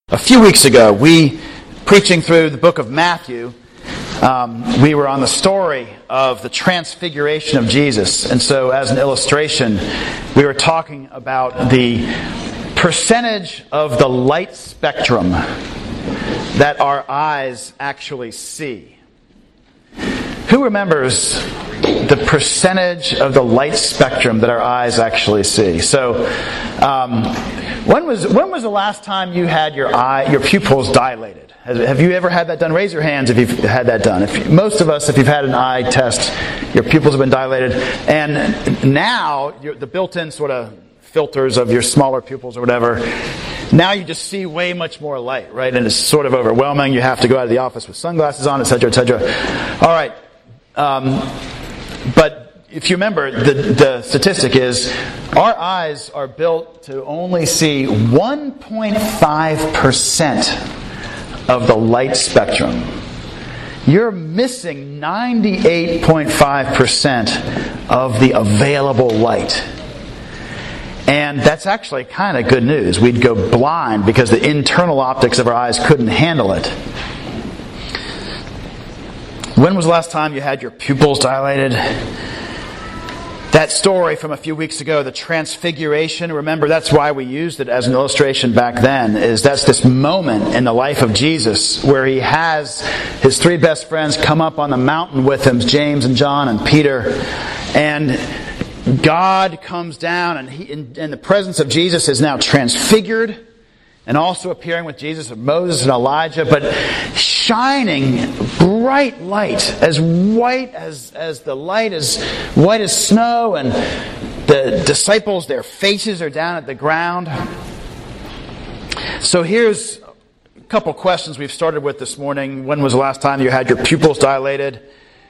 A few weeks ago, preaching through the book of Matthew, we were on the story of the transfiguration of Jesus. And so as an illustration, we were talking about the percentage of the light spectrum that our eyes actually see. Who remembers the percentage of the light spectrum that our eyes actually see? So, when was the last time you had your pupils dilated? Have you ever had that done? Raise your hands if you've had that done. Most of us, if you've had an eye test, your pupils have been dilated, and now the built-in sort of filters of your smaller pupils or whatever, now you just see way much more light, right? And it's sort of overwhelming. You have to go out of the office with sunglasses on, etc., etc. All right. But if you remember, the statistic is our eyes are built to only see 1.5% of the light spectrum. You're missing 98.5% of the available light. And that's actually kind of good news. We'd go blind because the internal optics of our eyes couldn't handle it. When was the last time you had your pupils dilated? That story from a few weeks ago, the transfiguration, remember that's why we used it as an illustration back then, that's this moment in the life of Jesus where he has his three best friends come up on the mountain with him, James and John and Peter, and God comes down and in the presence of Jesus is now transfigured, and also appearing with Jesus and Moses and Elijah, but shining bright light, as white as the light, as white as snow, and the disciples, their faces are down at the ground. So here's a couple questions we've started with this morning. When was the last time you had your pupils dilated?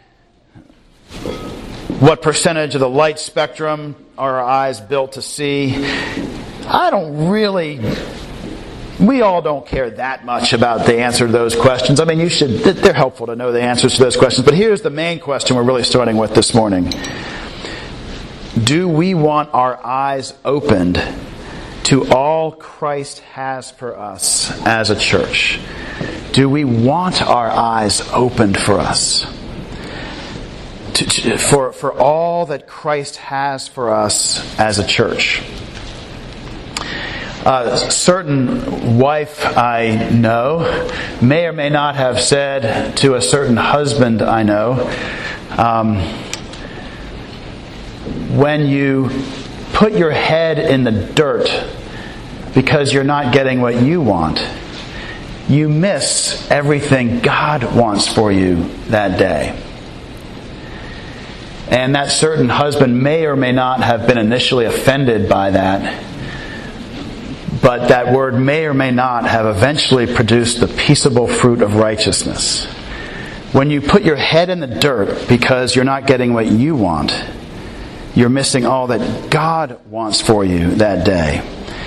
What percentage of the light spectrum are our eyes built to see? We all don't care that much about the answer to those questions. I mean, they're helpful to know the answers to those questions. But here's the main question we're really starting with this morning. Do we want our eyes opened to all Christ has for us as a church? Do we want our eyes opened for us? For all that Christ has for us as a church? A certain wife I know may or may not have said to a certain husband I know, when you put your head in the dirt because you're not getting what you want, you miss everything God wants for you that day. And that certain husband may or may not have been initially offended by that, but that word may or may not have eventually produced the peaceable fruit of righteousness. When you put your head in the dirt because you're not getting what you want, you're missing all that God wants for you that day.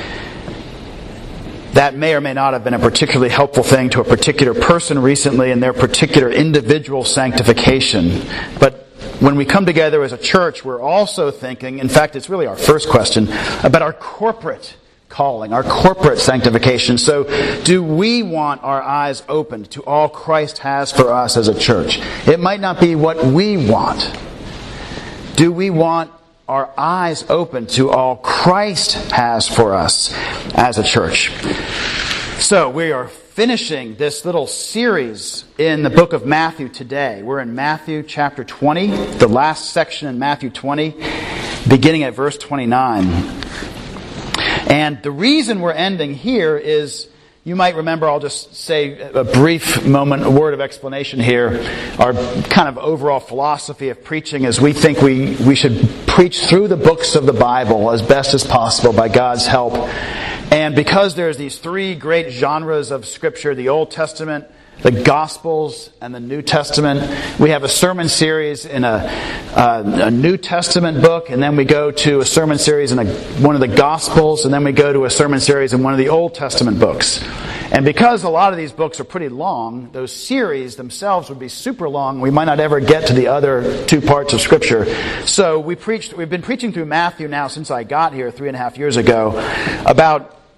That may or may not have been a particularly helpful thing to a particular person recently in their particular individual sanctification. But when we come together as a church, we're also thinking, in fact, it's really our first question, about our corporate calling, our corporate sanctification. So, do we want our eyes opened to all Christ has for us as a church? It might not be what we want. Do we want our eyes open to all Christ has for us as a church? So, we are finishing this little series in the book of Matthew today. We're in Matthew chapter 20, the last section in Matthew 20, beginning at verse 29. And the reason we're ending here is, you might remember, I'll just say a brief moment, a word of explanation here. Our kind of overall philosophy of preaching is we think we should preach through the books of the Bible as best as possible by God's help. And because there's these three great genres of Scripture, the Old Testament, the Gospels, and the New Testament, we have a sermon series in a New Testament book, and then we go to a sermon series in one of the Gospels, and then we go to a sermon series in one of the Old Testament books. And because a lot of these books are pretty long, those series themselves would be super long. We might not ever get to the other two parts of Scripture. So we've been preaching through Matthew now since I got here 3.5 years ago about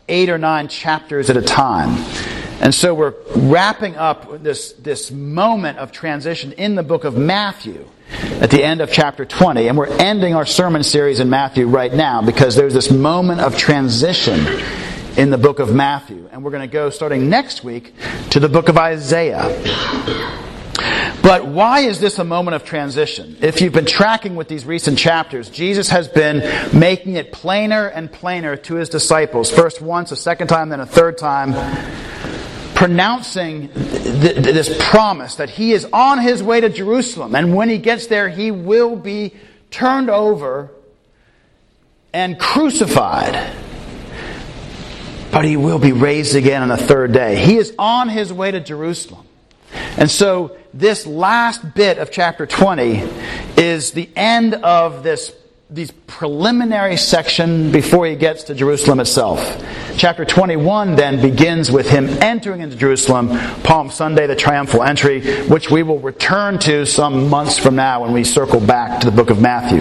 8 or 9 chapters at a time. And so we're wrapping up this moment of transition in the book of Matthew at the end of chapter 20. And we're ending our sermon series in Matthew right now because there's this moment of transition in the book of Matthew. And we're going to go, starting next week, to the book of Isaiah. But why is this a moment of transition? If you've been tracking with these recent chapters, Jesus has been making it plainer and plainer to His disciples. First once, a second time, then a third time, pronouncing this promise that He is on His way to Jerusalem. And when He gets there, He will be turned over and crucified. But He will be raised again on the third day. He is on His way to Jerusalem. And so this last bit of chapter 20 is the end of these preliminary section before He gets to Jerusalem itself. Chapter 21 then begins with Him entering into Jerusalem, Palm Sunday, the triumphal entry, which we will return to some months from now when we circle back to the book of Matthew.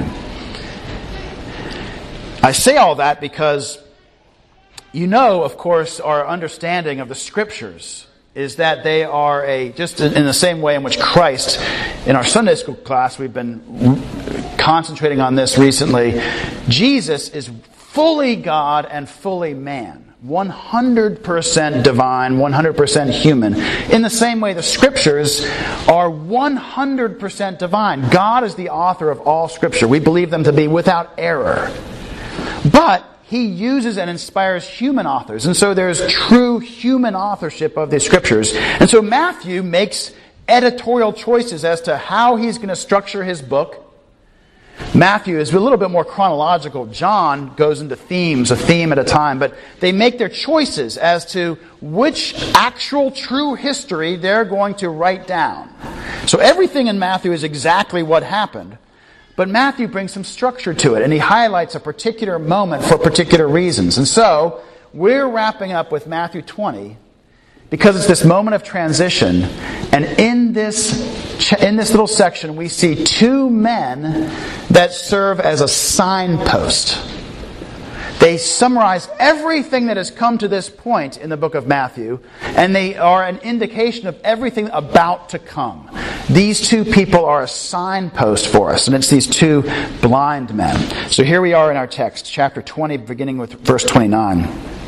I say all that because you know, of course, our understanding of the Scriptures is that they are just in the same way in which Christ, in our Sunday school class, we've been concentrating on this recently, Jesus is fully God and fully man. 100% divine, 100% human. In the same way, the Scriptures are 100% divine. God is the author of all Scripture. We believe them to be without error. But He uses and inspires human authors. And so there's true human authorship of the Scriptures. And so Matthew makes editorial choices as to how he's going to structure his book. Matthew is a little bit more chronological. John goes into themes, a theme at a time. But they make their choices as to which actual true history they're going to write down. So everything in Matthew is exactly what happened. But Matthew brings some structure to it, and he highlights a particular moment for particular reasons. And so, we're wrapping up with Matthew 20 because it's this moment of transition. And in this little section, we see 2 men that serve as a signpost. They summarize everything that has come to this point in the book of Matthew, and they are an indication of everything about to come. These 2 people are a signpost for us, and it's these 2 blind men. So here we are in our text, chapter 20, beginning with verse 29.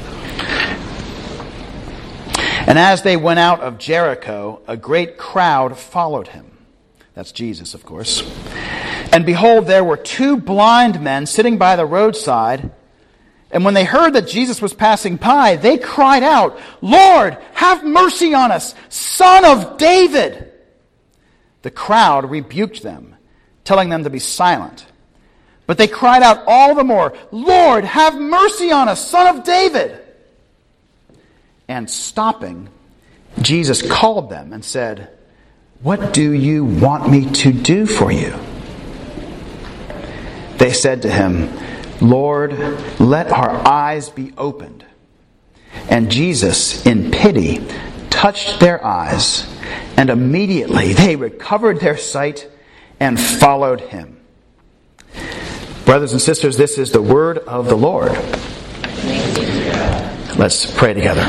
And as they went out of Jericho, a great crowd followed Him. That's Jesus, of course. And behold, there were 2 blind men sitting by the roadside. And when they heard that Jesus was passing by, they cried out, "Lord, have mercy on us, Son of David!" The crowd rebuked them, telling them to be silent. But they cried out all the more, "Lord, have mercy on us, Son of David!" And stopping, Jesus called them and said, "What do you want me to do for you?" They said to Him, "Lord, let our eyes be opened." And Jesus, in pity, touched their eyes, and immediately they recovered their sight and followed Him. Brothers and sisters, this is the word of the Lord. Let's pray together.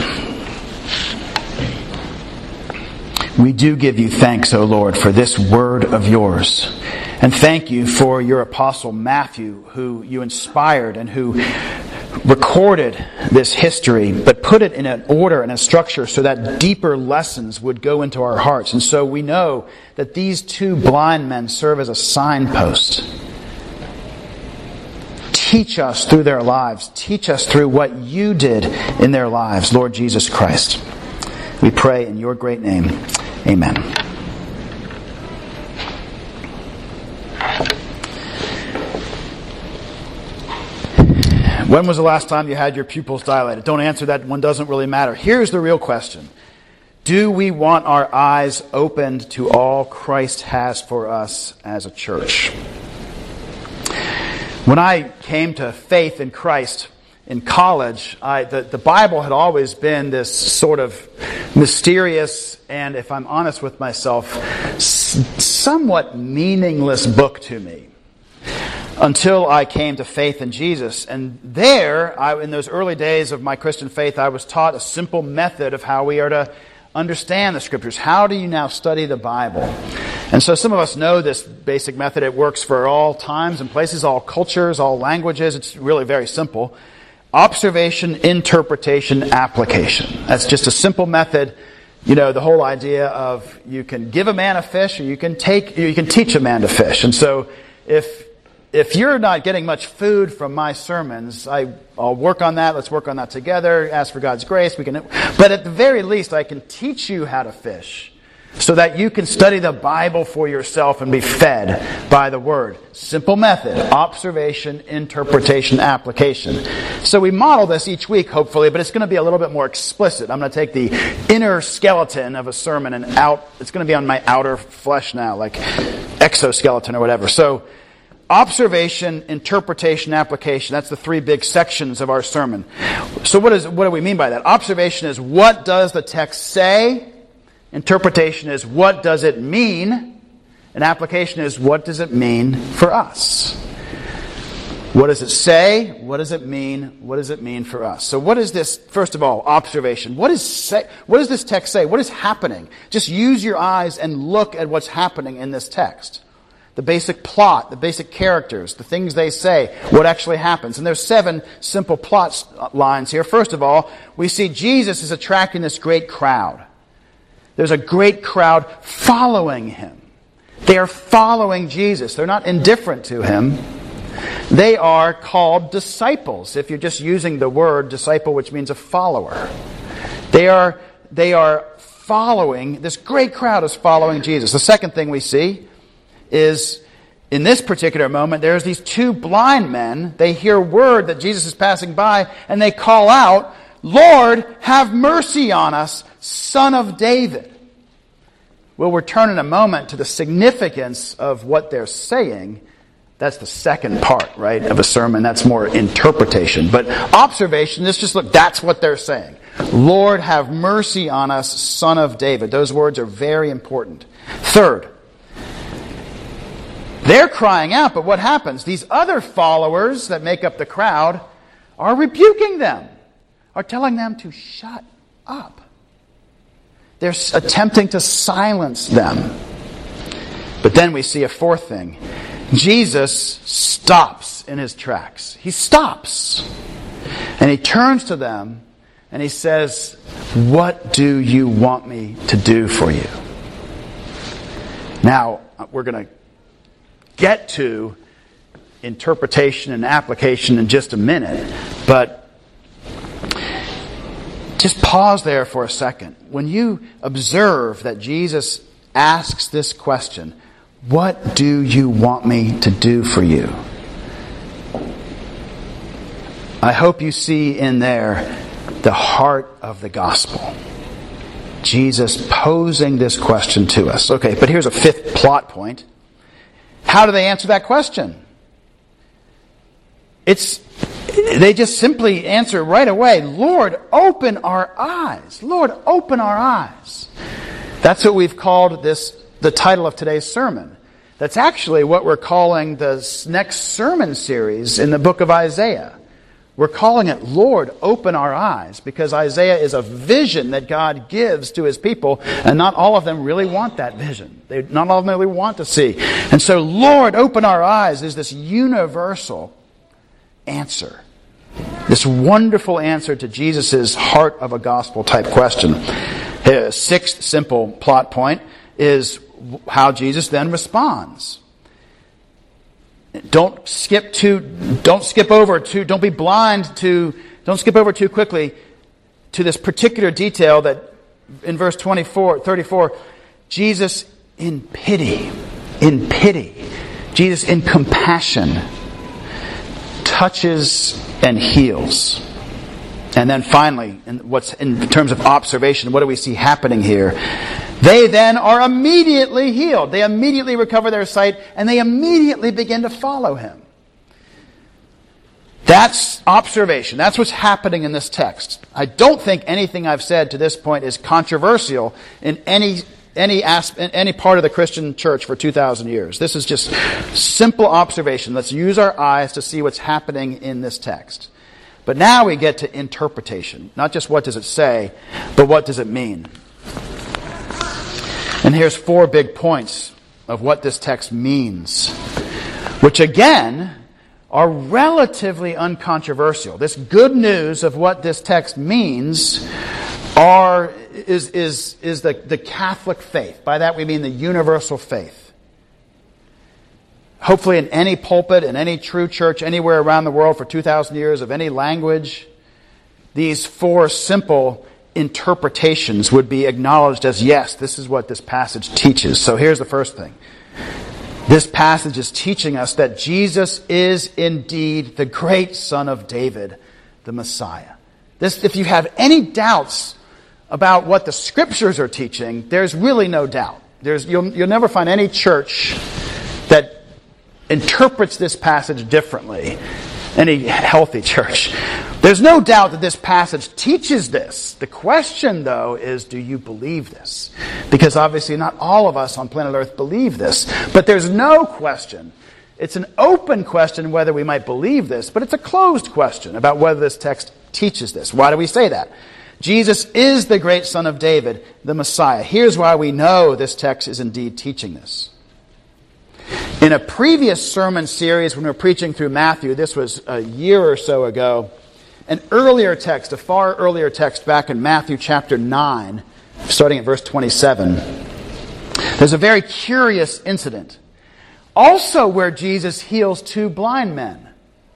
We do give you thanks, O Lord, for this word of yours. And thank you for your apostle Matthew, who you inspired and who recorded this history, but put it in an order and a structure so that deeper lessons would go into our hearts. And so we know that these 2 blind men serve as a signpost. Teach us through their lives. Teach us through what you did in their lives, Lord Jesus Christ. We pray in your great name. Amen. When was the last time you had your pupils dilated? Don't answer that. One doesn't really matter. Here's the real question. Do we want our eyes opened to all Christ has for us as a church? When I came to faith in Christ in college, the Bible had always been this sort of mysterious and, if I'm honest with myself, somewhat meaningless book to me. until I came to faith in Jesus. And there, in those early days of my Christian faith, I was taught a simple method of how we are to understand the Scriptures. How do you now study the Bible? And so some of us know this basic method. It works for all times and places, all cultures, all languages. It's really very simple. Observation, interpretation, application. That's just a simple method. You know, the whole idea of you can give a man a fish or you can teach a man to fish. And so if you're not getting much food from my sermons, I'll work on that. Let's work on that together. Ask for God's grace. But at the very least, I can teach you how to fish so that you can study the Bible for yourself and be fed by the Word. Simple method. Observation, interpretation, application. So we model this each week, hopefully, but it's going to be a little bit more explicit. I'm going to take the inner skeleton of a sermon and it's going to be on my outer flesh now, like exoskeleton or whatever. So, observation, interpretation, application. That's the three big sections of our sermon. So what do we mean by that? Observation is, what does the text say? Interpretation is, what does it mean? And application is, what does it mean for us? What does it say? What does it mean? What does it mean for us? So what is this, first of all, observation? What does this text say? What is happening? Just use your eyes and look at what's happening in this text. The basic plot, the basic characters, the things they say, what actually happens. And there's 7 simple plot lines here. First of all, we see Jesus is attracting this great crowd. There's a great crowd following him. They are following Jesus. They're not indifferent to him. They are called disciples, if you're just using the word disciple, which means a follower. They are following, this great crowd is following Jesus. The second thing we see is, in this particular moment, there's these 2 blind men. They hear word that Jesus is passing by, and they call out, "Lord, have mercy on us, Son of David." We'll return in a moment to the significance of what they're saying. That's the second part, right, of a sermon. That's more interpretation. But observation, that's what they're saying. "Lord, have mercy on us, Son of David." Those words are very important. Third, they're crying out, but what happens? These other followers that make up the crowd are rebuking them, are telling them to shut up. They're attempting to silence them. But then we see a fourth thing. Jesus stops in his tracks. He stops. And he turns to them and he says, "What do you want me to do for you?" Now, we're going to get to interpretation and application in just a minute, but just pause there for a second. When you observe that Jesus asks this question, "What do you want me to do for you?" I hope you see in there the heart of the gospel. Jesus posing this question to us. Okay, but here's a 5th plot point. How do they answer that question? They just simply answer right away, "Lord, open our eyes. Lord, open our eyes." That's what we've called the title of today's sermon. That's actually what we're calling the next sermon series in the book of Isaiah. We're calling it, "Lord, open our eyes," because Isaiah is a vision that God gives to his people, and not all of them really want that vision. Not all of them really want to see. And so, "Lord, open our eyes" is this universal answer. This wonderful answer to Jesus' heart of a gospel type question. The 6th simple plot point is how Jesus then responds. Don't skip over too quickly to this particular detail that in verse 34, Jesus in pity, Jesus in compassion touches and heals. And then finally, in terms of observation, what do we see happening here? They then are immediately healed. They immediately recover their sight, and they immediately begin to follow him. That's observation. That's what's happening in this text. I don't think anything I've said to this point is controversial in any any part of the Christian church for 2,000 years. This is just simple observation. Let's use our eyes to see what's happening in this text. But now we get to interpretation. Not just what does it say, but what does it mean? And here's 4 big points of what this text means, which again are relatively uncontroversial. This good news of what this text means is the Catholic faith. By that we mean the universal faith. Hopefully in any pulpit, in any true church, anywhere around the world for 2,000 years, of any language, these 4 simple interpretations would be acknowledged as, yes, this is what this passage teaches. So here's the first thing. This passage is teaching us that Jesus is indeed the great Son of David, the Messiah. If you have any doubts about what the Scriptures are teaching, there's really no doubt. You'll never find any church that interprets this passage differently. Any healthy church. There's no doubt that this passage teaches this. The question, though, is, do you believe this? Because obviously not all of us on planet Earth believe this. But there's no question. It's an open question whether we might believe this, but it's a closed question about whether this text teaches this. Why do we say that? Jesus is the great Son of David, the Messiah. Here's why we know this text is indeed teaching this. In a previous sermon series, when we were preaching through Matthew, this was a year or so ago, an earlier text, a far earlier text back in Matthew chapter 9, starting at verse 27, there's a very curious incident. Also where Jesus heals 2 blind men.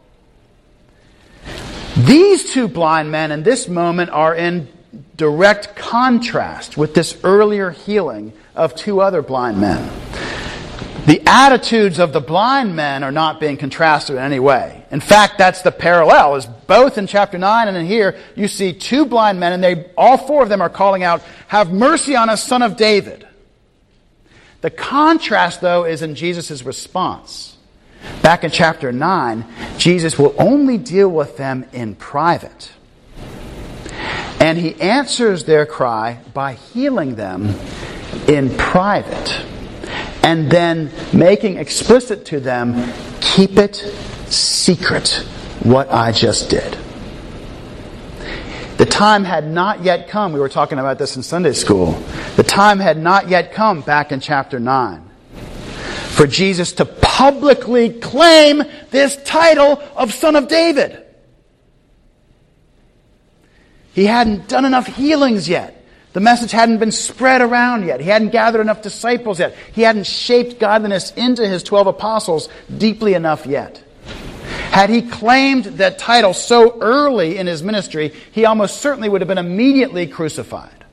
These 2 blind men in this moment are in direct contrast with this earlier healing of 2 other blind men. The attitudes of the blind men are not being contrasted in any way. In fact, that's the parallel, is both in chapter 9 and in here, you see 2 blind men, and all 4 of them are calling out, "Have mercy on us, Son of David." The contrast, though, is in Jesus' response. Back in chapter 9, Jesus will only deal with them in private. And he answers their cry by healing them in private. And then making explicit to them, keep it secret, what I just did. The time had not yet come. We were talking about this in Sunday school. The time had not yet come back in chapter 9 for Jesus to publicly claim this title of Son of David. He hadn't done enough healings yet. The message hadn't been spread around yet. He hadn't gathered enough disciples yet. He hadn't shaped godliness into his 12 apostles deeply enough yet. Had he claimed that title so early in his ministry, he almost certainly would have been immediately crucified.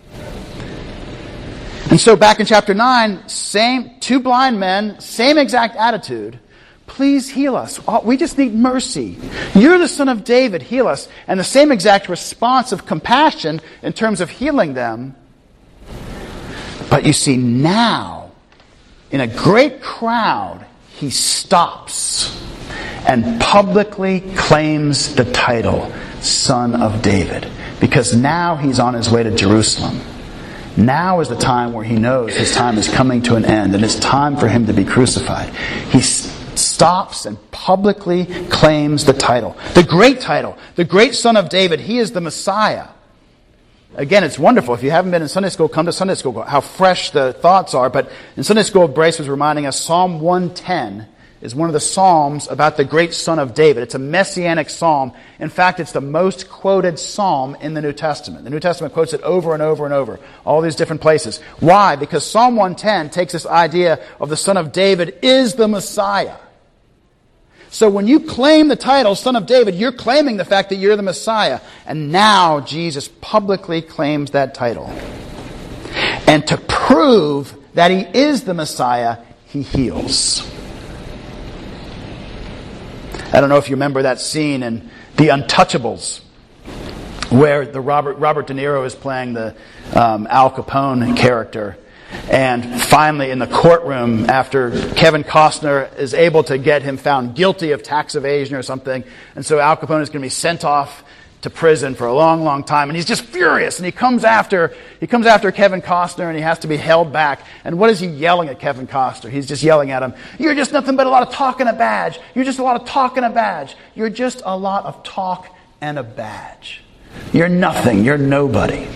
And so back in chapter 9, 2 blind men, same exact attitude. Please heal us. We just need mercy. You're the Son of David. Heal us. And the same exact response of compassion in terms of healing them. But you see, now, in a great crowd, he stops and publicly claims the title, Son of David. Because now he's on his way to Jerusalem. Now is the time where he knows his time is coming to an end and it's time for him to be crucified. He stops and publicly claims the title, the great Son of David. He is the Messiah. Again, it's wonderful. If you haven't been in Sunday school, come to Sunday school, how fresh the thoughts are. But in Sunday school, Brace was reminding us, Psalm 110 is one of the psalms about the great Son of David. It's a messianic psalm. In fact, it's the most quoted psalm in the New Testament. The New Testament quotes it over and over and over, all these different places. Why? Because Psalm 110 takes this idea of the Son of David is the Messiah. So when you claim the title, Son of David, you're claiming the fact that you're the Messiah. And now Jesus publicly claims that title. And to prove that he is the Messiah, he heals. I don't know if you remember that scene in The Untouchables, where the Robert De Niro is playing the Al Capone character. And finally, in the courtroom, after Kevin Costner is able to get him found guilty of tax evasion or something, and so Al Capone is going to be sent off to prison for a long, long time, and he's just furious, and he comes after Kevin Costner, and he has to be held back. And what is he yelling at Kevin Costner? He's just yelling at him, "You're just nothing but a lot of talk and a badge. You're just a lot of talk and a badge. You're just a lot of talk and a badge. You're nothing. You're nobody."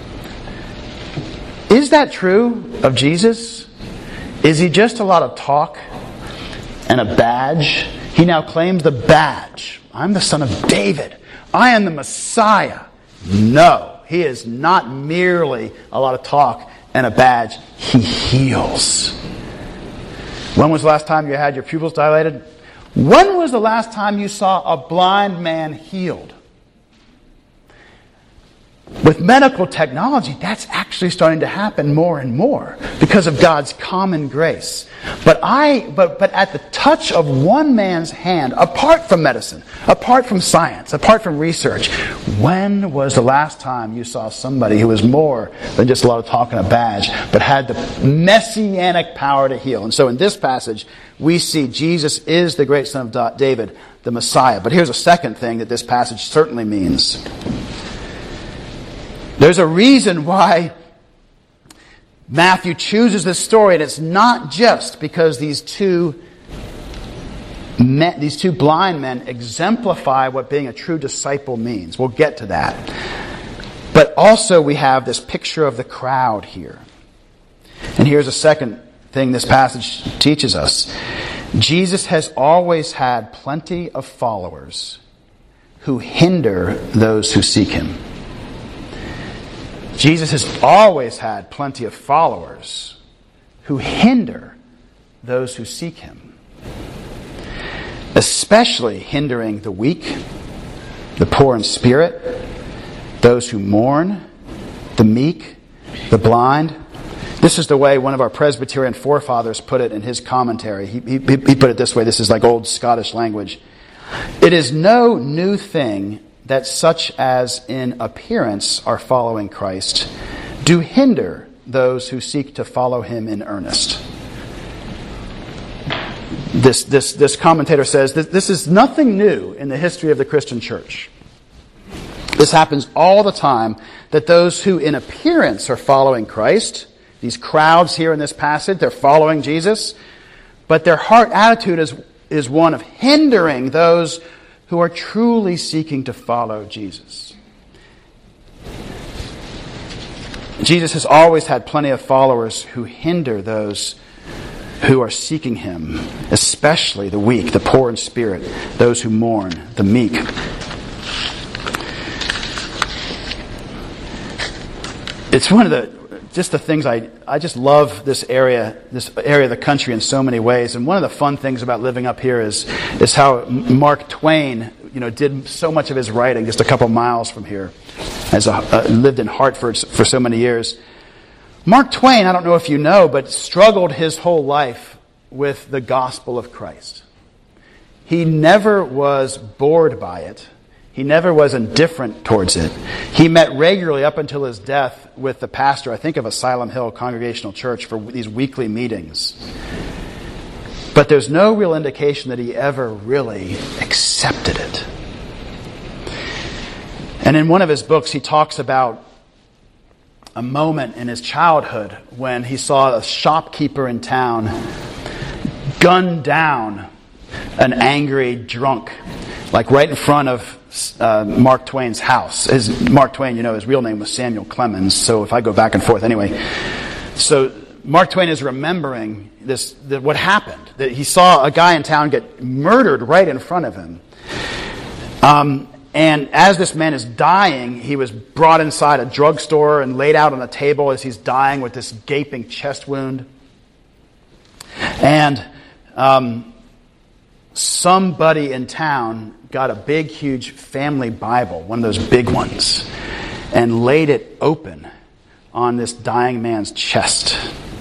Is that true of Jesus? Is he just a lot of talk and a badge? He now claims the badge. "I'm the son of David. I am the Messiah." No, he is not merely a lot of talk and a badge. He heals. When was the last time you had your pupils dilated? When was the last time you saw a blind man healed? With medical technology, that's actually starting to happen more and more because of God's common grace. But at the touch of one man's hand, apart from medicine, apart from science, apart from research, when was the last time you saw somebody who was more than just a lot of talk and a badge, but had the messianic power to heal? And so in this passage, we see Jesus is the great son of David, the Messiah. But here's a second thing that this passage certainly means. There's a reason why Matthew chooses this story, and it's not just because these two blind men exemplify what being a true disciple means. We'll get to that. But also we have this picture of the crowd here. And here's a second thing this passage teaches us. Jesus has always had plenty of followers who hinder those who seek him. Jesus has always had plenty of followers who hinder those who seek him. Especially hindering the weak, the poor in spirit, those who mourn, the meek, the blind. This is the way one of our Presbyterian forefathers put it in his commentary. He put it this way. This is like old Scottish language. "It is no new thing that such as in appearance are following Christ do hinder those who seek to follow him in earnest." This commentator says that this is nothing new in the history of the Christian church. This happens all the time, that those who in appearance are following Christ, these crowds here in this passage, they're following Jesus, but their heart attitude is one of hindering those who are truly seeking to follow Jesus. Jesus has always had plenty of followers who hinder those who are seeking him, especially the weak, the poor in spirit, those who mourn, the meek. It's one of the things I just love this area of the country in so many ways. And one of the fun things about living up here is how Mark Twain, did so much of his writing just a couple miles from here, as lived in Hartford for so many years. Mark Twain, I don't know if you know, but struggled his whole life with the gospel of Christ. He never was bored by it. He never was indifferent towards it. He met regularly up until his death with the pastor, I think, of Asylum Hill Congregational Church for these weekly meetings. But there's no real indication that he ever really accepted it. And in one of his books, he talks about a moment in his childhood when he saw a shopkeeper in town gun down an angry drunk, like right in front of Mark Twain's house. Mark Twain, his real name was Samuel Clemens, so if I go back and forth anyway. So Mark Twain is remembering what happened, that he saw a guy in town get murdered right in front of him. And as this man is dying, he was brought inside a drugstore and laid out on a table as he's dying with this gaping chest wound. And somebody in town got a big, huge family Bible, one of those big ones, and laid it open on this dying man's chest.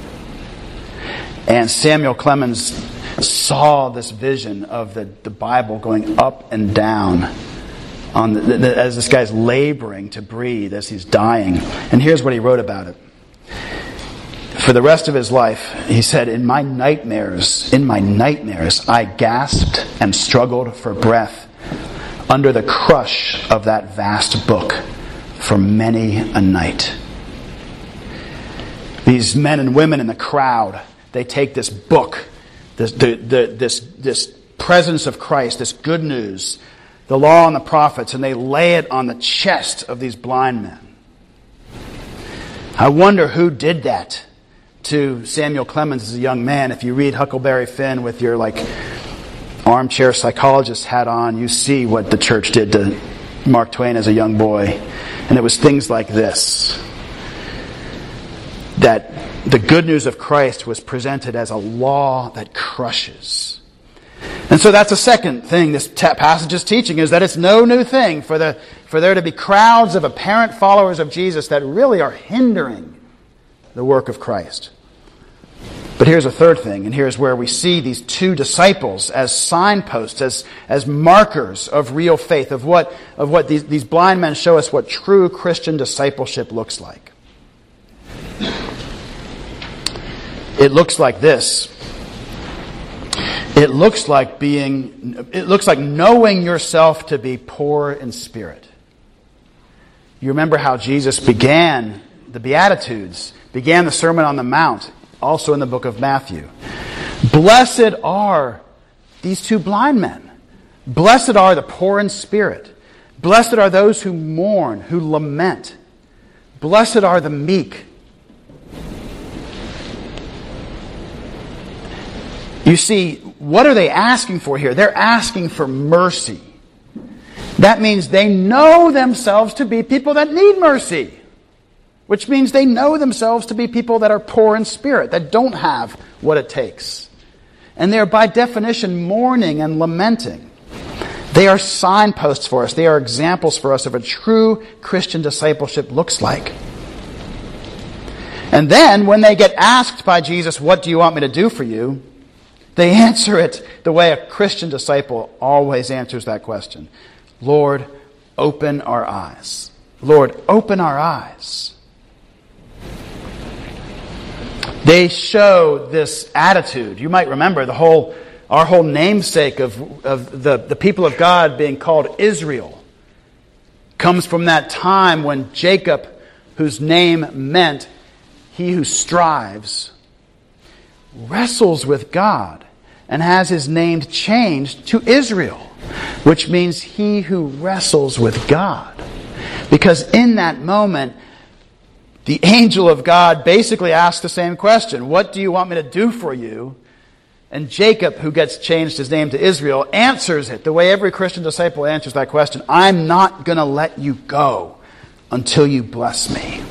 And Samuel Clemens saw this vision of the Bible going up and down as this guy's laboring to breathe as he's dying. And here's what he wrote about it. For the rest of his life, he said, in my nightmares, I gasped and struggled for breath under the crush of that vast book for many a night. These men and women in the crowd, they take this book, this presence of Christ, this good news, the law and the prophets, and they lay it on the chest of these blind men. I wonder who did that to Samuel Clemens as a young man. If you read Huckleberry Finn with your armchair psychologist hat on, you see what the church did to Mark Twain as a young boy. And it was things like this. That the good news of Christ was presented as a law that crushes. And so that's the second thing this passage is teaching, is that it's no new thing for there to be crowds of apparent followers of Jesus that really are hindering the work of Christ. But here's a third thing, and here's where we see these two disciples as signposts, as markers of real faith, of what these blind men show us what true Christian discipleship looks like. It looks like this. It looks like knowing yourself to be poor in spirit. You remember how Jesus began the Beatitudes, began the Sermon on the Mount, also in the book of Matthew. Blessed are these two blind men. Blessed are the poor in spirit. Blessed are those who mourn, who lament. Blessed are the meek. You see, what are they asking for here? They're asking for mercy. That means they know themselves to be people that need mercy. Which means they know themselves to be people that are poor in spirit, that don't have what it takes. And they're by definition mourning and lamenting. They are signposts for us. They are examples for us of what true Christian discipleship looks like. And then when they get asked by Jesus, what do you want me to do for you? They answer it the way a Christian disciple always answers that question. Lord, open our eyes. Lord, open our eyes. They show this attitude. You might remember our whole namesake of the people of God being called Israel comes from that time when Jacob, whose name meant he who strives, wrestles with God and has his name changed to Israel, which means he who wrestles with God. Because in that moment, the angel of God basically asks the same question. What do you want me to do for you? And Jacob, who gets changed his name to Israel, answers it the way every Christian disciple answers that question. I'm not going to let you go until you bless me.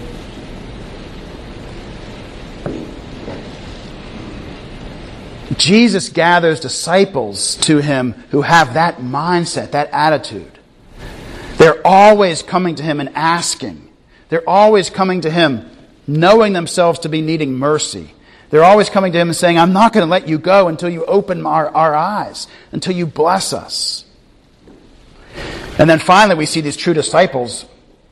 Jesus gathers disciples to him who have that mindset, that attitude. They're always coming to him and asking. They're always coming to him knowing themselves to be needing mercy. They're always coming to him and saying, I'm not going to let you go until you open our eyes, until you bless us. And then finally we see these true disciples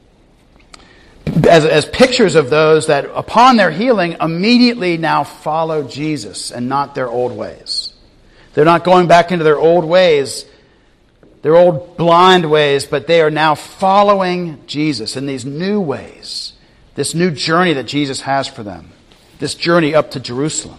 as pictures of those that upon their healing immediately now follow Jesus and not their old ways. They're not going back into their old ways, their old blind ways, but they are now following Jesus in these new ways, this new journey that Jesus has for them, this journey up to Jerusalem.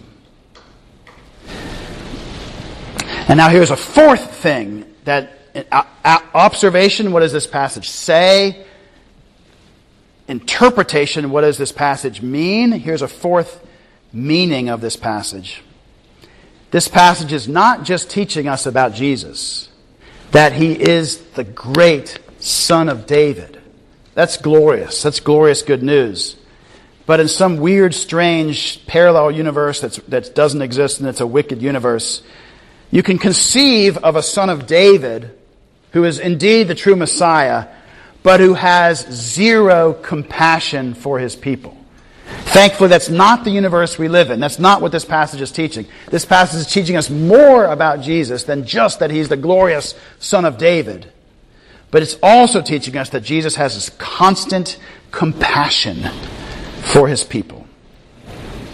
And now here's a fourth thing, that observation, what does this passage say? Interpretation, what does this passage mean? Here's a fourth meaning of this passage. This passage is not just teaching us about Jesus, that he is the great Son of David. That's glorious. That's glorious good news. But in some weird, strange, parallel universe that doesn't exist and it's a wicked universe, you can conceive of a son of David who is indeed the true Messiah, but who has zero compassion for his people. Thankfully, that's not the universe we live in. That's not what this passage is teaching. This passage is teaching us more about Jesus than just that he's the glorious Son of David. But it's also teaching us that Jesus has this constant compassion for his people.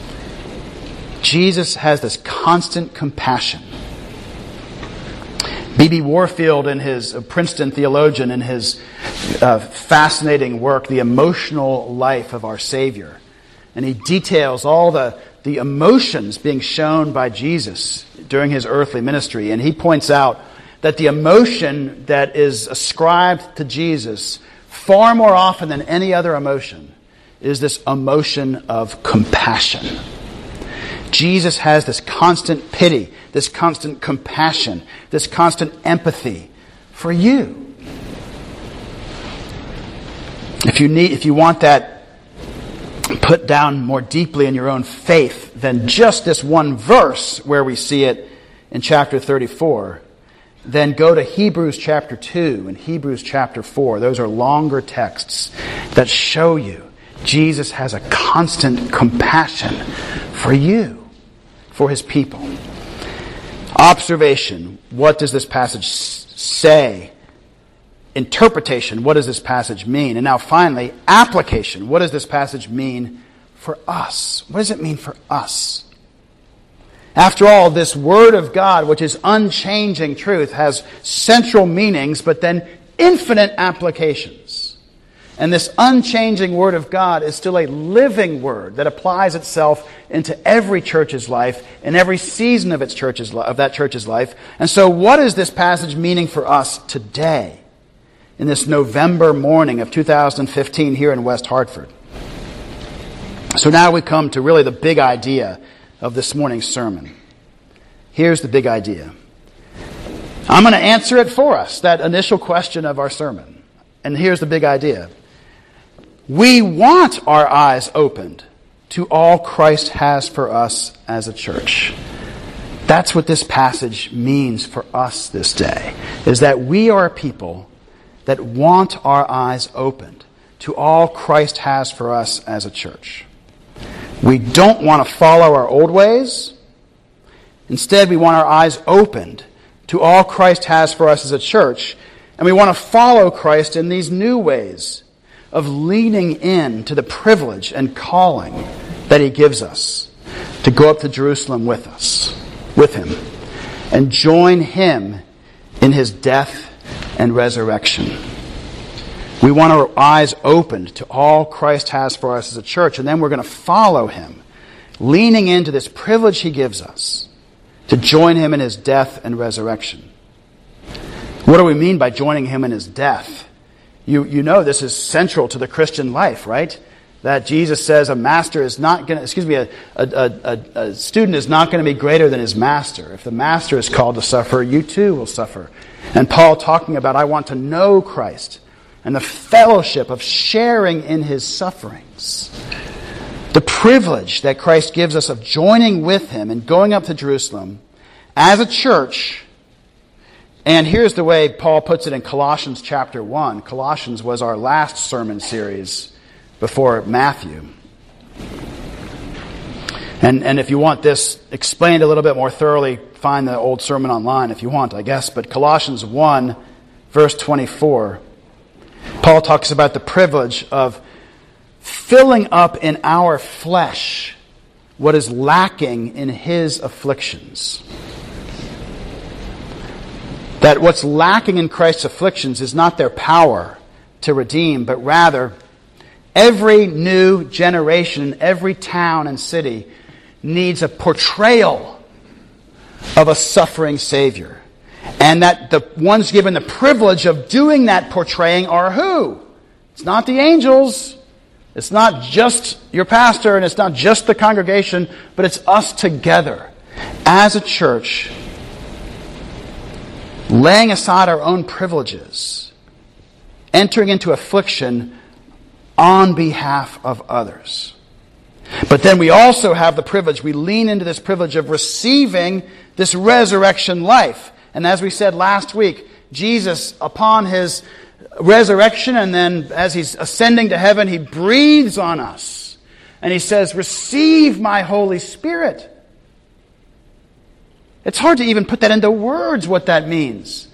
Jesus has this constant compassion. B.B. Warfield, in his Princeton theologian, in his fascinating work, The Emotional Life of Our Savior, and he details all the emotions being shown by Jesus during his earthly ministry. And he points out that the emotion that is ascribed to Jesus far more often than any other emotion is this emotion of compassion. Jesus has this constant pity, this constant compassion, this constant empathy for you. If you want that put down more deeply in your own faith than just this one verse where we see it in chapter 34, then go to Hebrews chapter 2 and Hebrews chapter 4. Those are longer texts that show you Jesus has a constant compassion for you, for his people. Observation, what does this passage say? Interpretation, what does this passage mean? And now finally, application, what does this passage mean for us? What does it mean for us? After all, this Word of God, which is unchanging truth, has central meanings, but then infinite applications. And this unchanging Word of God is still a living Word that applies itself into every church's life, in every season of that church's life. And so what is this passage meaning for us today, in this November morning of 2015 here in West Hartford? So now we come to really the big idea of this morning's sermon. Here's the big idea. I'm going to answer it for us, that initial question of our sermon. And here's the big idea. We want our eyes opened to all Christ has for us as a church. That's what this passage means for us this day, is that we are a people that want our eyes opened to all Christ has for us as a church. We don't want to follow our old ways. Instead, we want our eyes opened to all Christ has for us as a church, and we want to follow Christ in these new ways of leaning in to the privilege and calling that he gives us to go up to Jerusalem with him, and join him in his death and resurrection. We want our eyes opened to all Christ has for us as a church, and then we're going to follow him, leaning into this privilege he gives us to join him in his death and resurrection. What do we mean by joining him in his death? You know this is central to the Christian life, right? That Jesus says a student is not going to be greater than his master. If the master is called to suffer, you too will suffer. And Paul talking about, I want to know Christ and the fellowship of sharing in his sufferings. The privilege that Christ gives us of joining with him and going up to Jerusalem as a church. And here's the way Paul puts it in Colossians chapter 1. Colossians was our last sermon series before Matthew. And if you want this explained a little bit more thoroughly, find the old sermon online if you want, I guess. But Colossians 1, verse 24, Paul talks about the privilege of filling up in our flesh what is lacking in his afflictions. That what's lacking in Christ's afflictions is not their power to redeem, but rather every new generation, every town and city needs a portrayal of a suffering Savior. And that the ones given the privilege of doing that portraying are who? It's not the angels. It's not just your pastor, and it's not just the congregation, but it's us together as a church, laying aside our own privileges, entering into affliction on behalf of others. But then we also have the privilege, we lean into this privilege of receiving this resurrection life. And as we said last week, Jesus, upon his resurrection, and then as he's ascending to heaven, he breathes on us. And he says, receive my Holy Spirit. It's hard to even put that into words, what that means.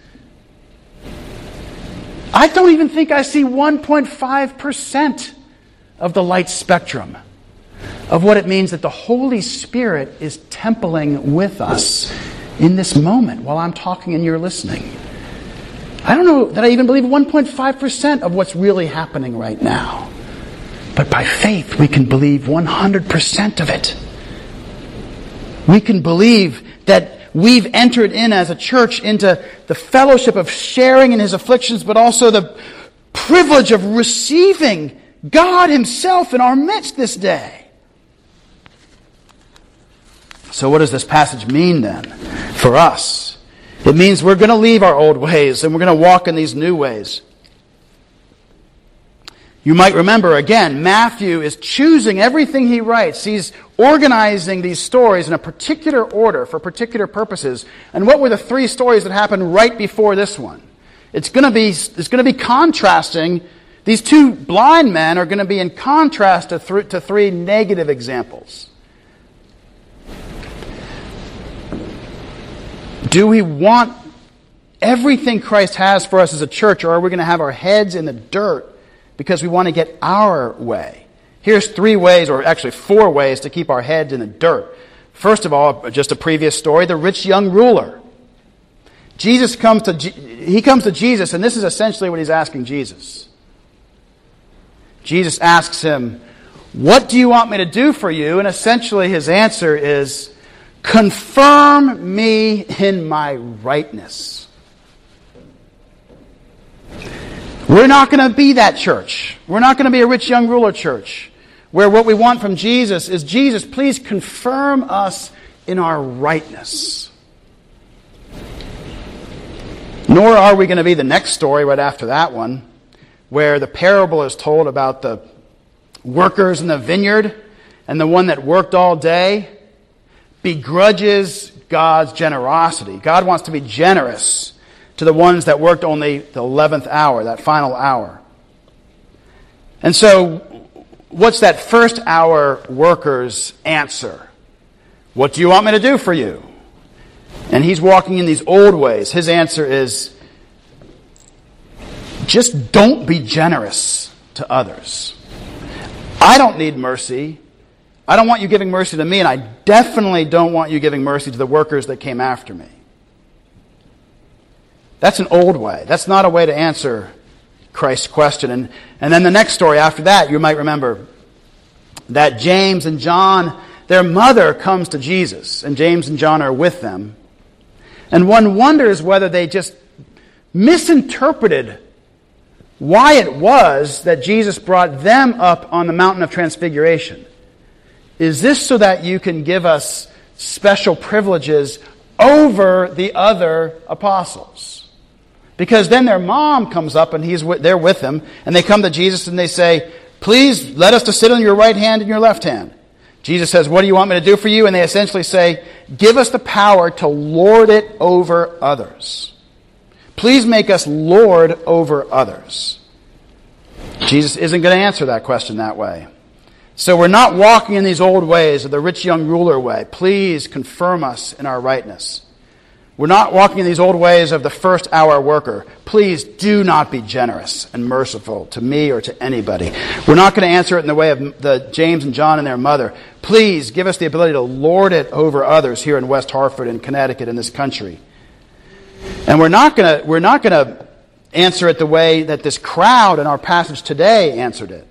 I don't even think I see 1.5% of the light spectrum of what it means that the Holy Spirit is templing with us in this moment while I'm talking and you're listening. I don't know that I even believe 1.5% of what's really happening right now. But by faith, we can believe 100% of it. We can believe that we've entered in as a church into the fellowship of sharing in His afflictions, but also the privilege of receiving God Himself in our midst this day. So what does this passage mean then for us? It means we're going to leave our old ways and we're going to walk in these new ways. You might remember, again, Matthew is choosing everything he writes. He's organizing these stories in a particular order for particular purposes. And what were the three stories that happened right before this one? It's going to be contrasting. These two blind men are going to be in contrast to three negative examples. Do we want everything Christ has for us as a church, or are we going to have our heads in the dirt because we want to get our way? Here's 3 ways, or actually 4 ways, to keep our heads in the dirt. First of all, just a previous story, the rich young ruler. He comes to Jesus, and this is essentially what he's asking Jesus. Jesus asks him, "What do you want me to do for you?" And essentially his answer is, "Confirm me in my rightness." We're not going to be that church. We're not going to be a rich young ruler church where what we want from Jesus is, "Jesus, please confirm us in our rightness." Nor are we going to be the next story right after that one, where the parable is told about the workers in the vineyard, and the one that worked all day begrudges God's generosity. God wants to be generous to the ones that worked only the 11th hour, that final hour. And so, what's that first hour worker's answer? "What do you want me to do for you?" And he's walking in these old ways. His answer is, "Just don't be generous to others. I don't need mercy. I don't want you giving mercy to me, and I definitely don't want you giving mercy to the workers that came after me." That's an old way. That's not a way to answer Christ's question. And then the next story after that, you might remember that James and John, their mother comes to Jesus, and James and John are with them. And one wonders whether they just misinterpreted why it was that Jesus brought them up on the mountain of transfiguration. Is this so that you can give us special privileges over the other apostles? Because then their mom comes up and they're with them, and they come to Jesus and they say, "Please let us to sit on your right hand and your left hand." Jesus says, "What do you want me to do for you?" And they essentially say, "Give us the power to lord it over others. Please make us lord over others." Jesus isn't going to answer that question that way. So we're not walking in these old ways of the rich young ruler way. "Please confirm us in our rightness." We're not walking in these old ways of the first hour worker. "Please do not be generous and merciful to me or to anybody." We're not going to answer it in the way of the James and John and their mother. "Please give us the ability to lord it over others here in West Hartford and Connecticut in this country." And we're not going to answer it the way that this crowd in our passage today answered it.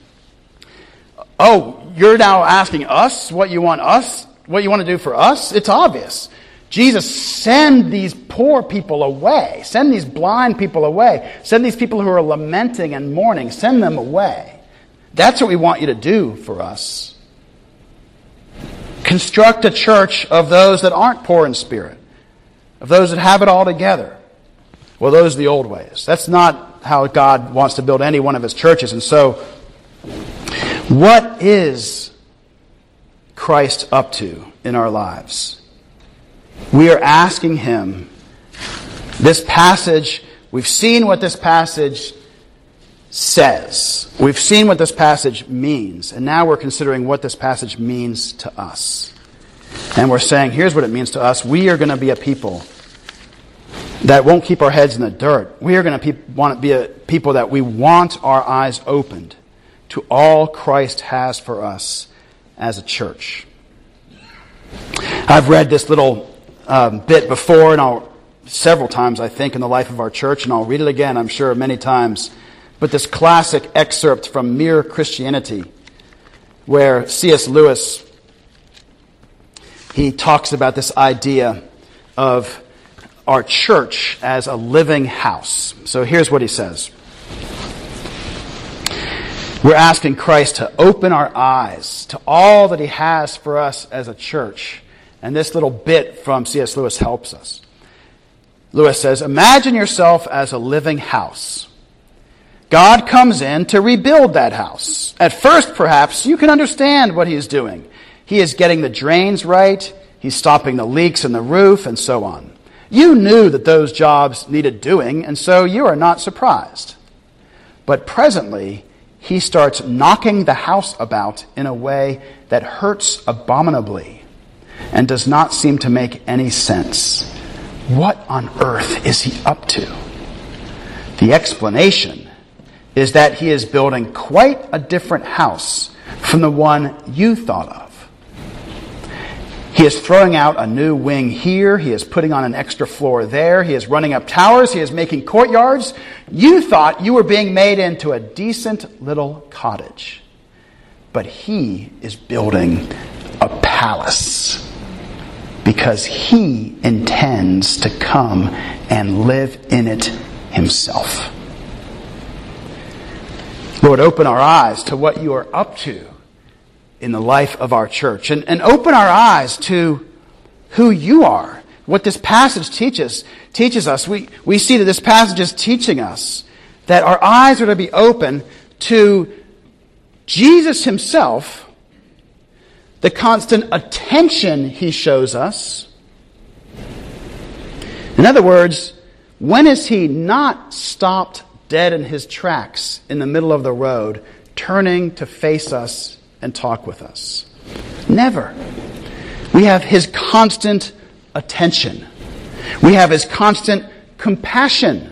"Oh, you're now asking us what you want to do for us? It's obvious. Jesus, send these poor people away. Send these blind people away. Send these people who are lamenting and mourning. Send them away. That's what we want you to do for us. Construct a church of those that aren't poor in spirit, of those that have it all together." Well, those are the old ways. That's not how God wants to build any one of His churches. And so, what is Christ up to in our lives? We are asking Him. This passage, we've seen what this passage says. We've seen what this passage means. And now we're considering what this passage means to us. And we're saying, here's what it means to us. We are going to be a people that won't keep our heads in the dirt. We are going to want to be a people that we want our eyes opened to all Christ has for us as a church. I've read this little bit before, and several times, I think, in the life of our church, and I'll read it again, I'm sure, many times. But this classic excerpt from Mere Christianity, where C.S. Lewis, he talks about this idea of our church as a living house. So here's what he says. We're asking Christ to open our eyes to all that he has for us as a church. And this little bit from C.S. Lewis helps us. Lewis says, imagine yourself as a living house. God comes in to rebuild that house. At first, perhaps, you can understand what he is doing. He is getting the drains right. He's stopping the leaks in the roof and so on. You knew that those jobs needed doing, and so you are not surprised. But presently, he starts knocking the house about in a way that hurts abominably and does not seem to make any sense. What on earth is he up to? The explanation is that he is building quite a different house from the one you thought of. He is throwing out a new wing here. He is putting on an extra floor there. He is running up towers. He is making courtyards. You thought you were being made into a decent little cottage. But he is building a palace because he intends to come and live in it himself. Lord, open our eyes to what you are up to in the life of our church. And open our eyes to who you are. What this passage teaches us. We see that this passage is teaching us that our eyes are to be open to Jesus himself, the constant attention he shows us. In other words, when is he not stopped dead in his tracks in the middle of the road, turning to face us and talk with us? Never. We have his constant attention. We have his constant compassion.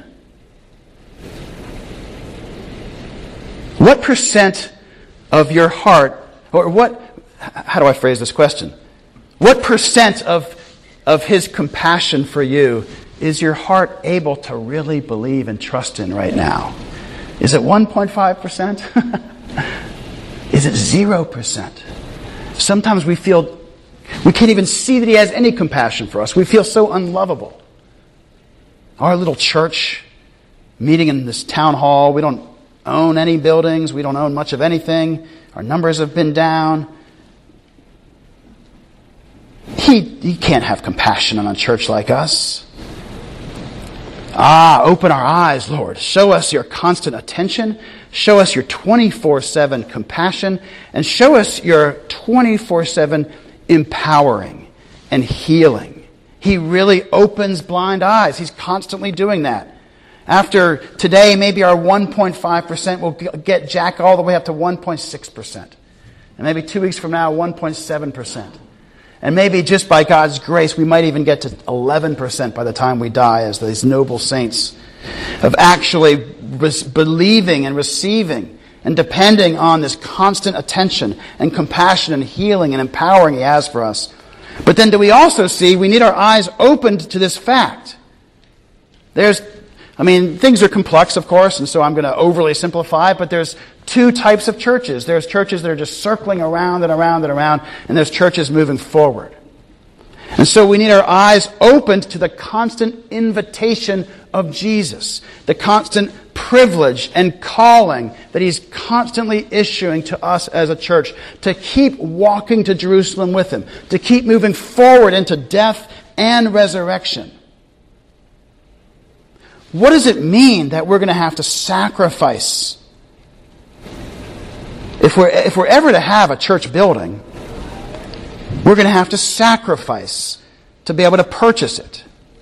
What percent of your heart, how do I phrase this question? What percent of his compassion for you is your heart able to really believe and trust in right now? Is it 1.5%? Is it 0%? Sometimes we can't even see that he has any compassion for us. We feel so unlovable. Our little church, meeting in this town hall, we don't own any buildings. We don't own much of anything. Our numbers have been down. He can't have compassion on a church like us. Open our eyes, Lord. Show us your constant attention. Show us your 24/7 compassion. And show us your 24/7 empowering and healing. He really opens blind eyes. He's constantly doing that. After today, maybe our 1.5% will get jack all the way up to 1.6%. And maybe 2 weeks from now, 1.7%. And maybe just by God's grace, we might even get to 11% by the time we die as these noble saints of actually believing and receiving and depending on this constant attention and compassion and healing and empowering he has for us. But then do we also see we need our eyes opened to this fact? Things are complex, of course, and so I'm going to overly simplify, but there's two types of churches. There's churches that are just circling around and around and around, and there's churches moving forward. And so we need our eyes opened to the constant invitation of Jesus, the constant privilege and calling that he's constantly issuing to us as a church to keep walking to Jerusalem with him, to keep moving forward into death and resurrection. What does it mean that we're going to have to sacrifice? If we're ever to have a church building, we're going to have to sacrifice to be able to purchase it.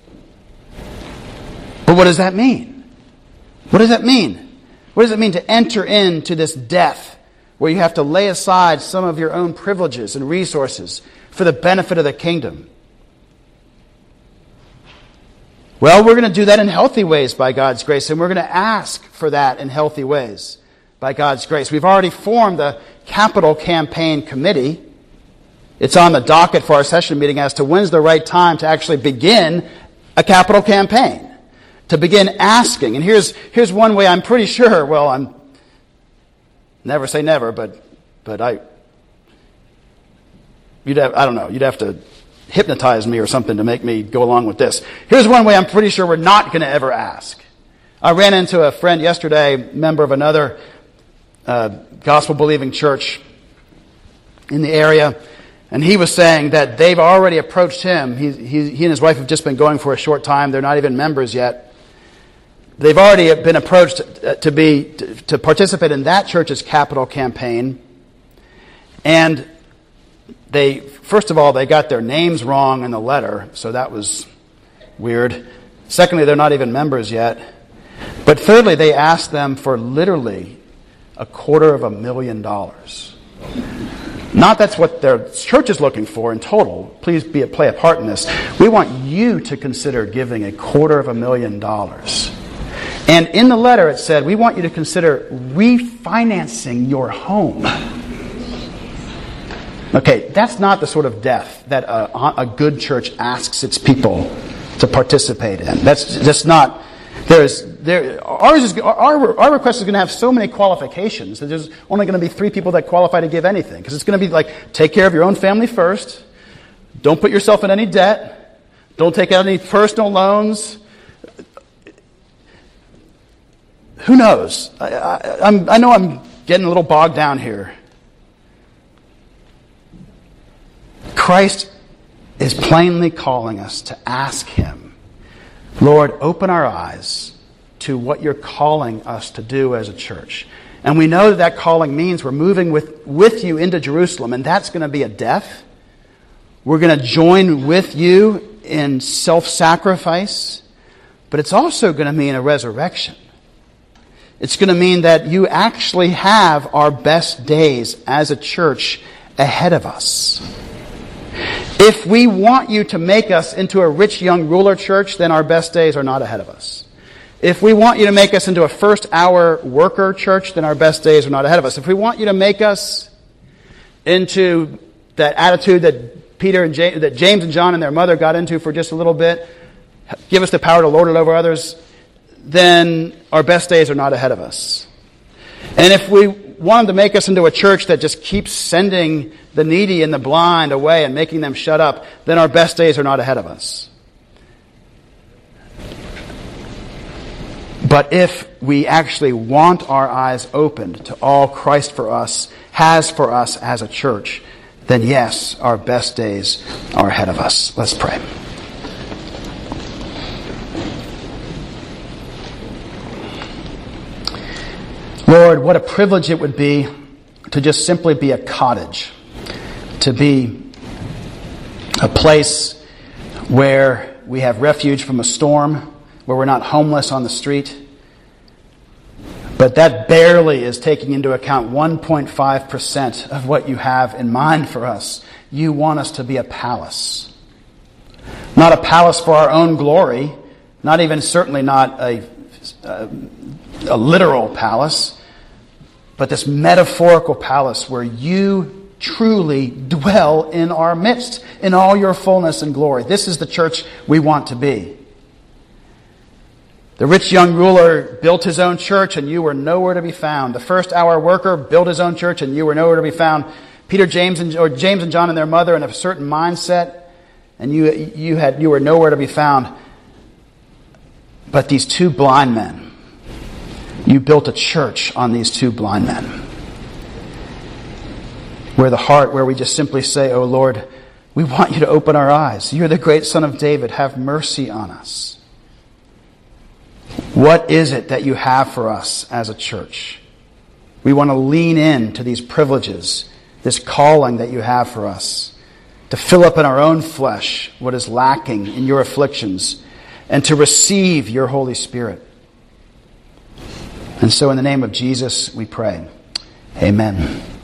But what does that mean? What does that mean? What does it mean to enter into this death where you have to lay aside some of your own privileges and resources for the benefit of the kingdom? Well, we're going to do that in healthy ways by God's grace, and we're going to ask for that in healthy ways by God's grace. We've already formed the Capital Campaign Committee, It's on the docket for our session meeting as to when's the right time to actually begin a capital campaign, to begin asking. And here's one way I'm pretty sure, well, I'm never say never, but you'd have to hypnotize me or something to make me go along with this. Here's one way I'm pretty sure we're not going to ever ask. I ran into a friend yesterday, member of another gospel-believing church in the area, and he was saying that they've already approached him. He and his wife have just been going for a short time. They're not even members yet. They've already been approached to participate in that church's capital campaign, and first of all, they got their names wrong in the letter, so that was weird. Secondly, they're not even members yet. But thirdly, they asked them for literally $250,000. Not that's what their church is looking for in total. Please play a part in this. We want you to consider giving $250,000. And in the letter it said, we want you to consider refinancing your home. Okay, that's not the sort of death that a good church asks its people to participate in. That's just not. Our request is going to have so many qualifications that there's only going to be 3 people that qualify to give anything. Because it's going to be like, take care of your own family first. Don't put yourself in any debt. Don't take out any personal loans. Who knows? I know I'm getting a little bogged down here. Christ is plainly calling us to ask Him, Lord, open our eyes to what you're calling us to do as a church. And we know that calling means we're moving with you into Jerusalem, and that's going to be a death. We're going to join with you in self-sacrifice, but it's also going to mean a resurrection. It's going to mean that you actually have our best days as a church ahead of us. If we want you to make us into a rich young ruler church, then our best days are not ahead of us. If we want you to make us into a first-hour worker church, then our best days are not ahead of us. If we want you to make us into that attitude that that James and John and their mother got into for just a little bit, give us the power to lord it over others, then our best days are not ahead of us. And if we wanted to make us into a church that just keeps sending the needy and the blind away and making them shut up, then our best days are not ahead of us. But if we actually want our eyes opened to all Christ has for us as a church, then yes, our best days are ahead of us. Let's pray. Lord, what a privilege it would be to just simply be a cottage, to be a place where we have refuge from a storm, where we're not homeless on the street. But that barely is taking into account 1.5% of what you have in mind for us. You want us to be a palace. Not a palace for our own glory, certainly not a literal palace, but this metaphorical palace where you truly dwell in our midst in all your fullness and glory. This is the church we want to be. The rich young ruler built his own church and you were nowhere to be found. The first-hour worker built his own church and you were nowhere to be found. James and John and their mother in a certain mindset, and you were nowhere to be found. But these 2 blind men, you built a church on these 2 blind men. Where we just simply say, oh Lord, we want you to open our eyes. You're the great Son of David. Have mercy on us. What is it that you have for us as a church? We want to lean in to these privileges, this calling that you have for us, to fill up in our own flesh what is lacking in your afflictions, and to receive your Holy Spirit. And so in the name of Jesus, we pray. Amen.